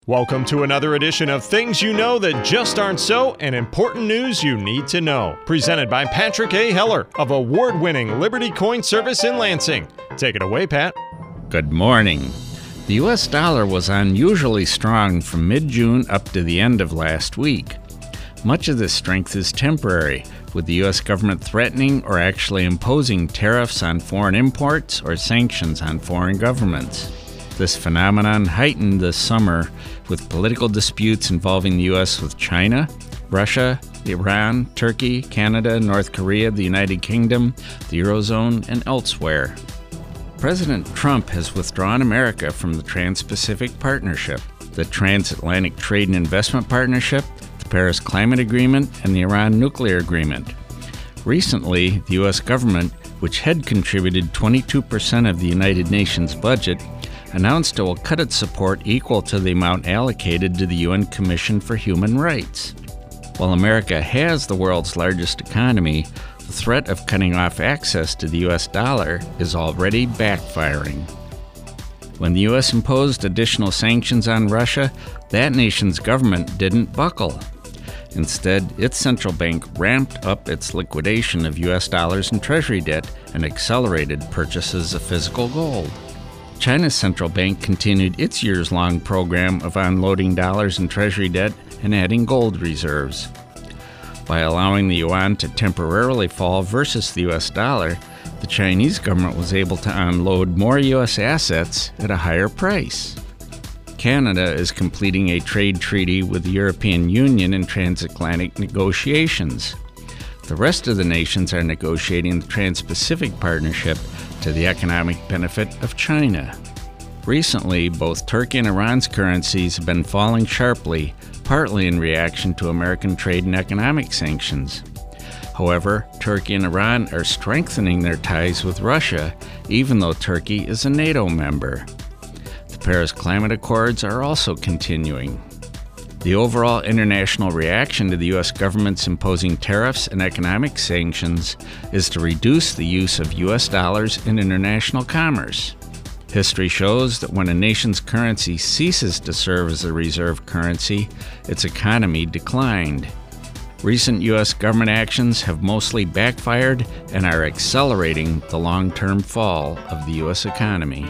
Welcome to another edition of Things You Know That Just Aren't So and Important News You Need to Know. Presented by Patrick A. Heller of award-winning Liberty Coin Service in Lansing. Take it away, Pat. Good morning. The U.S. dollar was unusually strong from mid-June up to the end of last week. Much of this strength is temporary, with the U.S. government threatening or actually imposing tariffs on foreign imports or sanctions on foreign governments. This phenomenon heightened this summer with political disputes involving the U.S. with China, Russia, Iran, Turkey, Canada, North Korea, the United Kingdom, the Eurozone, and elsewhere. President Trump has withdrawn America from the Trans-Pacific Partnership, the Transatlantic Trade and Investment Partnership, the Paris Climate Agreement, and the Iran Nuclear Agreement. Recently, the U.S. government, which had contributed 22% of the United Nations budget, announced it will cut its support equal to the amount allocated to the UN Commission for Human Rights. While America has the world's largest economy, the threat of cutting off access to the U.S. dollar is already backfiring. When the U.S. imposed additional sanctions on Russia, that nation's government didn't buckle. Instead, its central bank ramped up its liquidation of U.S. dollars and treasury debt and accelerated purchases of physical gold. China's central bank continued its years-long program of unloading dollars and treasury debt and adding gold reserves. By allowing the yuan to temporarily fall versus the U.S. dollar, the Chinese government was able to unload more U.S. assets at a higher price. Canada is completing a trade treaty with the European Union in transatlantic negotiations. The rest of the nations are negotiating the Trans-Pacific Partnership to the economic benefit of China. Recently, both Turkey and Iran's currencies have been falling sharply, partly in reaction to American trade and economic sanctions. However, Turkey and Iran are strengthening their ties with Russia, even though Turkey is a NATO member. The Paris Climate Accords are also continuing. The overall international reaction to the U.S. government's imposing tariffs and economic sanctions is to reduce the use of U.S. dollars in international commerce. History shows that when a nation's currency ceases to serve as a reserve currency, its economy declined. Recent U.S. government actions have mostly backfired and are accelerating the long-term fall of the U.S. economy.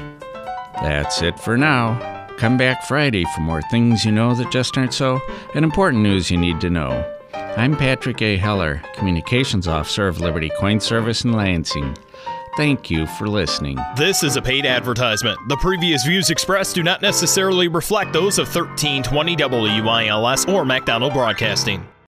That's it for now. Come back Friday for more Things You Know That Just Aren't So and important news you need to know. I'm Patrick A. Heller, Communications Officer of Liberty Coin Service in Lansing. Thank you for listening. This is a paid advertisement. The previous views expressed do not necessarily reflect those of 1320 WILS or MacDonald Broadcasting.